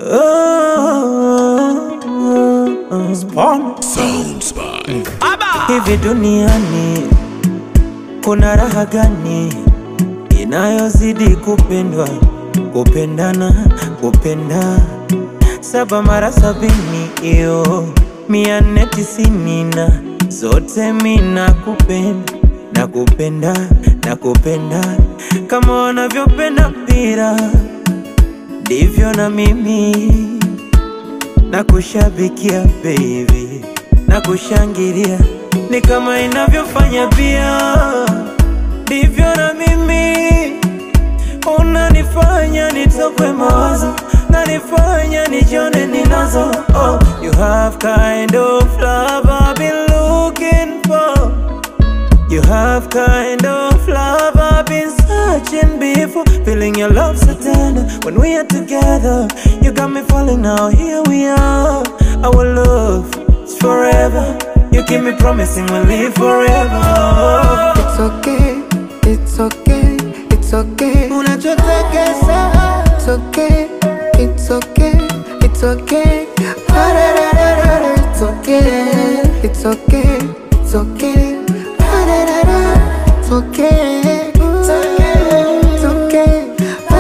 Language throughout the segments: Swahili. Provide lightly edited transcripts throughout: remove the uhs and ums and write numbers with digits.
Sounds by Hivi duniani kuna raha gani inayozidi kupendwa, kupendana, kupenda 7 mara 70 iyo 490 na zote mina kupenda, nakupenda, nakupenda kama wanavyopenda mpira, ndivyo na mimi nakushabikia baby, nakushangilia ni kama inavyofanya pia, ndivyo na mimi unanifanya nitokwe mawazo, nanifanya nijione ninazo. Oh, you have kind of love I've been looking for. You have kind of love I've been searching before. Feeling your love so tender when we are together. You got me falling now, here we are. Our love is forever. You keep me promising we'll live forever. It's okay, it's okay, it's okay. Unachotaka sawa. It's okay, it's okay, it's okay. It's okay, it's okay, it's okay. It's okay, it's okay, it's okay.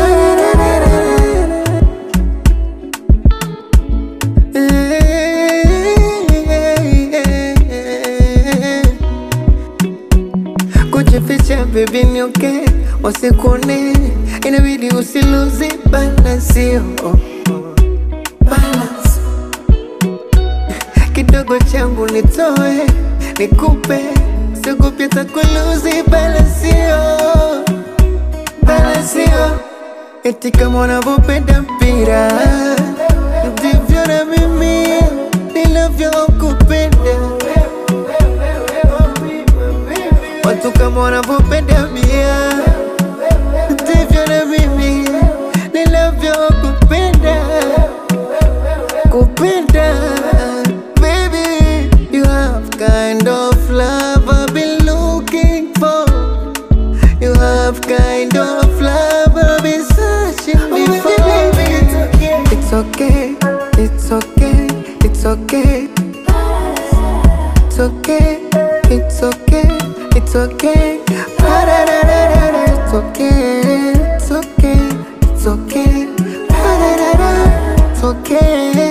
Kujificha baby ni okay, wasikone inabidi usiluzi balance, balance. Kidogo changu nitoe, nikupe, sikupi takuluzi balance, balance. Eti kama unavyopenda mpira, ndivyo na mimi ninavyokupenda. Watu kama wanavyopenda bia, ndivyo na mimi ninavyokupenda, kupenda. Baby, you have kind of love I've been looking for. You have kind of love I've been searching before. It's okay, it's okay, it's okay. It's okay, it's okay, it's okay. It's okay, it's okay, it's okay. It's okay.